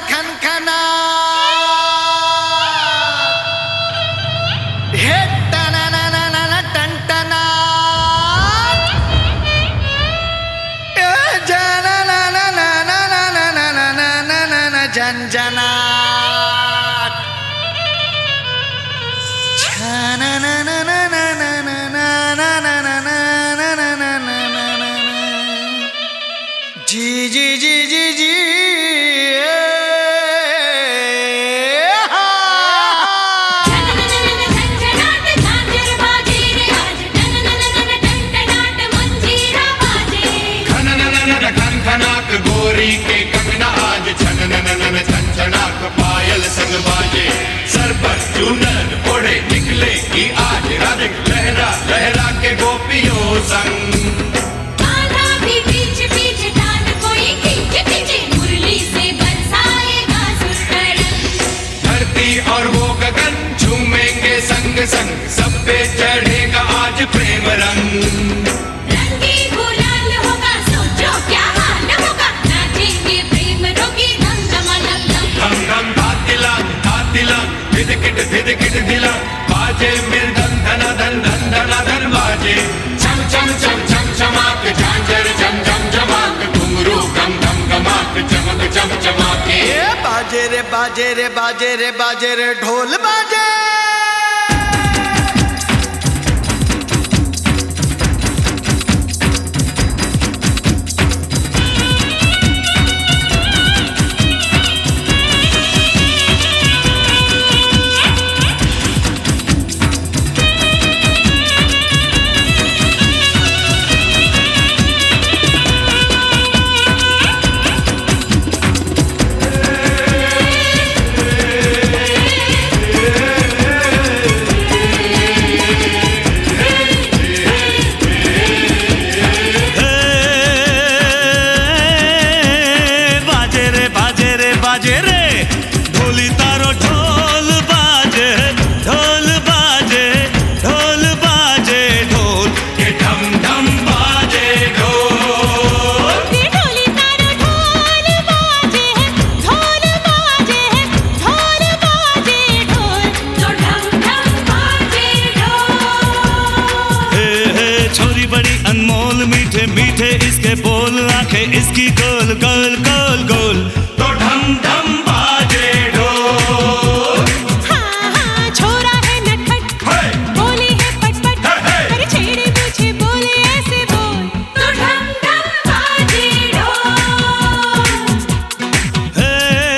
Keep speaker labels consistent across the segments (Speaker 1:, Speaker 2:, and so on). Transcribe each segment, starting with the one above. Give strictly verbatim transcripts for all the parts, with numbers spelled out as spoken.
Speaker 1: खनखना हे टना ना ना ना ना टंटना ए जना ना ना ना ना ना ना ना ना ना ना ना जनजना छना ना ना ना ना ना ना ना ना ना ना जी जी जी जी जी
Speaker 2: गोरी के कंगना आज छन नन नन छन छनाक पायल संग बाजे सर पर चूनर ओढ़े निकले की आज राधिक लहरा लहरा के गोपियों संग
Speaker 3: आधा भी पीछे पीछे डाल कोई खींचे खींचे मुरली से बरसाएगा सुरंग
Speaker 2: धरती और वो गगन झूमेंगे संग संग सब पे चढ़ेगा आज प्रेम रंग धिदकिट धिदकिट धिला बाजे मृदंग धना धन धन धना धन बाजे चम चम चम चम चमाक झांझर झम झम झमाक घुंघरू गम गम गमाक चमक चम चमाके
Speaker 1: बाजे रे बाजे रे बाजे रे बाजे रे ढोल बाजे
Speaker 4: बाजे रे ढोली तारो ढोल बाजे ढोल बाजे ढोल बाजे ढोल
Speaker 2: के ढम ढम बाजे ढोल
Speaker 3: ये ढोली तारो ढोल बाजे ढोल बाजे ढोल बाजे ढोल तो ढम ढम बाजे ढोल
Speaker 4: हे हे छोरी बड़ी अनमोल मीठे मीठे इसके बोल आंखें इसकी गोल गोल गोल गोल
Speaker 2: धम धम बाजे ढोल
Speaker 3: हाँ हाँ छोरा है नटखट बोली है पटपट अरे छेड़े मुझे बोले ऐसे बोल तो ढम ढम बाजे ढोल
Speaker 4: हे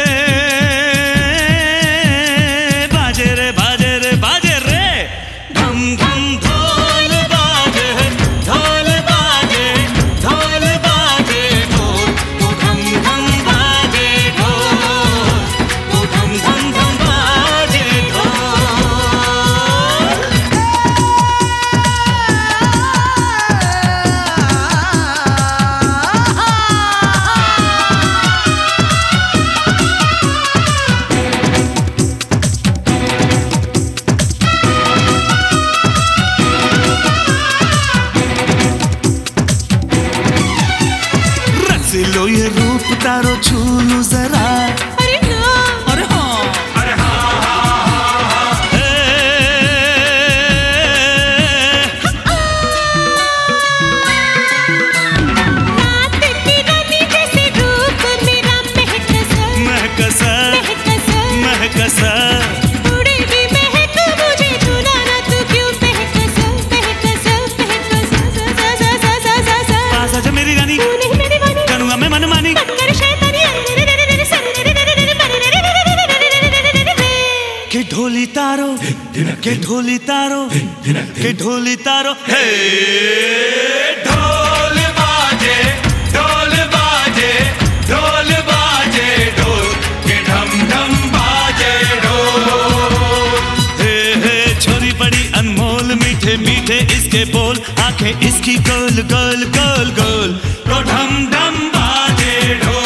Speaker 4: बाजे रे बाजे रे बाजे रे धम धम ढोल बाजे ढोल बाजे ढोल बाजे ढोल तो धम धम बाजे ढोल तो धम धम धम बाजे ढोल लो ये रूप तारो छू लूं जरा
Speaker 3: अरे ना
Speaker 4: अरे हाँ
Speaker 2: अरे हाँ हाँ हाँ
Speaker 4: हे
Speaker 3: रात की रानी जैसे रूप मेरा महकसा
Speaker 4: महकसा
Speaker 3: महकसा
Speaker 4: महकसा
Speaker 3: उड़े भी महक मुझे छूना ना तू क्यों महकसा महकसा महकसा सा सा सा सा सा सा सा
Speaker 4: पास आजा मेरी रानी
Speaker 3: तू नहीं मेरी वानी
Speaker 4: करूँगा मैं मनमानी
Speaker 3: कर शैतानी
Speaker 4: के ढोली तारो के ढोली तारो के ढोली तारो हे
Speaker 2: ढोल बाजे ढोल बाजे ढोल बाजे ढोल के ढम ढम बाजे ढोल
Speaker 4: हे हे छोरी बड़ी अनमोल मीठे मीठे इसके बोल आंखें इसकी गोल गोल गोल गोल
Speaker 2: तो ढम ढम बाजे ढोल